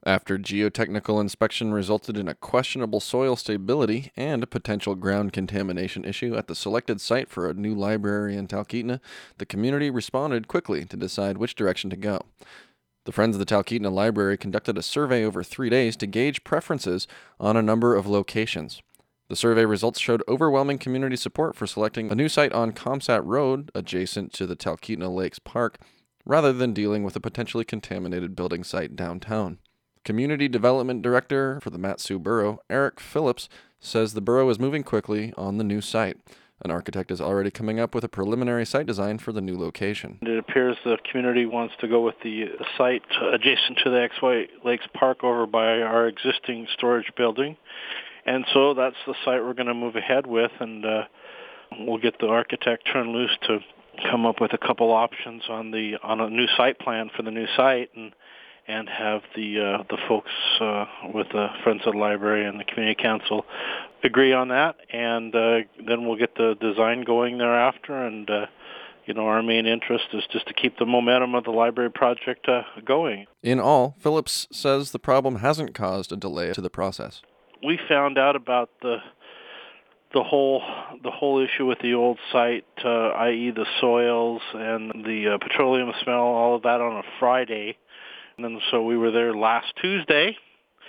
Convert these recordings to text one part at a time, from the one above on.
After geotechnical inspection resulted in a questionable soil stability and a potential ground contamination issue at the selected site for a new library in Talkeetna, the community responded quickly to decide which direction to go. The Friends of the Talkeetna Library conducted a survey over 3 days to gauge preferences on a number of locations. The survey results showed overwhelming community support for selecting a new site on Comsat Road, adjacent to the Talkeetna Lakes Park, rather than dealing with a potentially contaminated building site downtown. Community Development Director for the Mat-Su Borough, Eric Phillips, says the borough is moving quickly on the new site. An architect is already coming up with a preliminary site design for the new location. It appears the community wants to go with the site adjacent to the XY Lakes Park over by our existing storage building. And so that's the site we're going to move ahead with, and we'll get the architect turned loose to come up with a couple options on a new site plan for the new site, and have the folks with the Friends of the Library and the Community Council agree on that, and then we'll get the design going thereafter. And our main interest is just to keep the momentum of the library project going. In all, Phillips says the problem hasn't caused a delay to the process. We found out about the whole issue with the old site, i.e. the soils and the petroleum smell, all of that on a Friday. And then so we were there last Tuesday.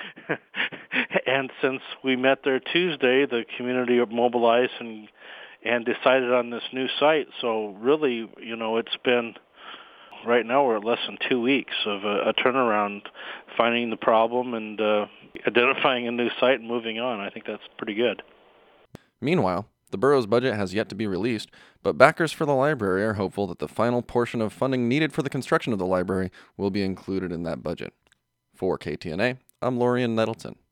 And since we met there Tuesday, the community mobilized and decided on this new site. So really, it's been, right now we're at less than 2 weeks of a turnaround, finding the problem and identifying a new site and moving on. I think that's pretty good. Meanwhile, the borough's budget has yet to be released, but backers for the library are hopeful that the final portion of funding needed for the construction of the library will be included in that budget. For KTNA, I'm Lorian Nettleton.